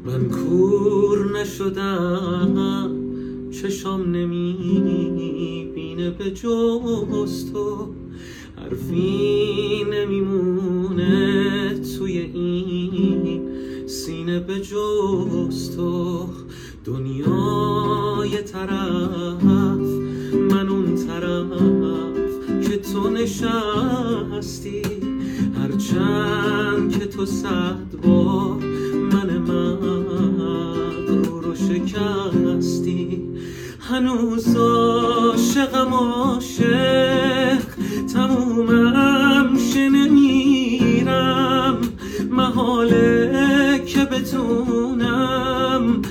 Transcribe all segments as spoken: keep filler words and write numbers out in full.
من کور نشدم، چشام نمیبینه به جز تو، حرفی نمیمونه توی این سینه به جز تو. دنیای طرف من اون طرف که تو نشستی، هرچند که تو صد بار من مغرور رو شکستی. هنوز عاشقم عاشق، تمومم شه نمیرم، محاله که بتونم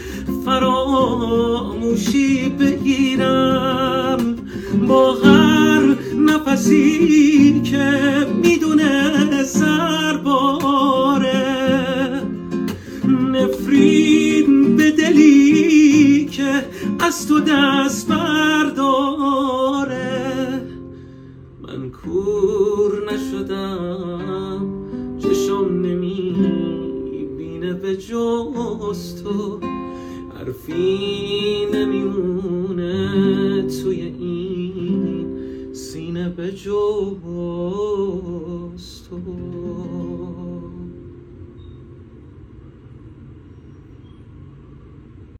فراموشی بگیرم. با هر نفسی که میدونه سرباره، نفرین به دلی که از تو دست برداره. من کور نشدم، چشم نمیبینه به جز تو، حرفی نمیمونه توی این سینه به جز تو.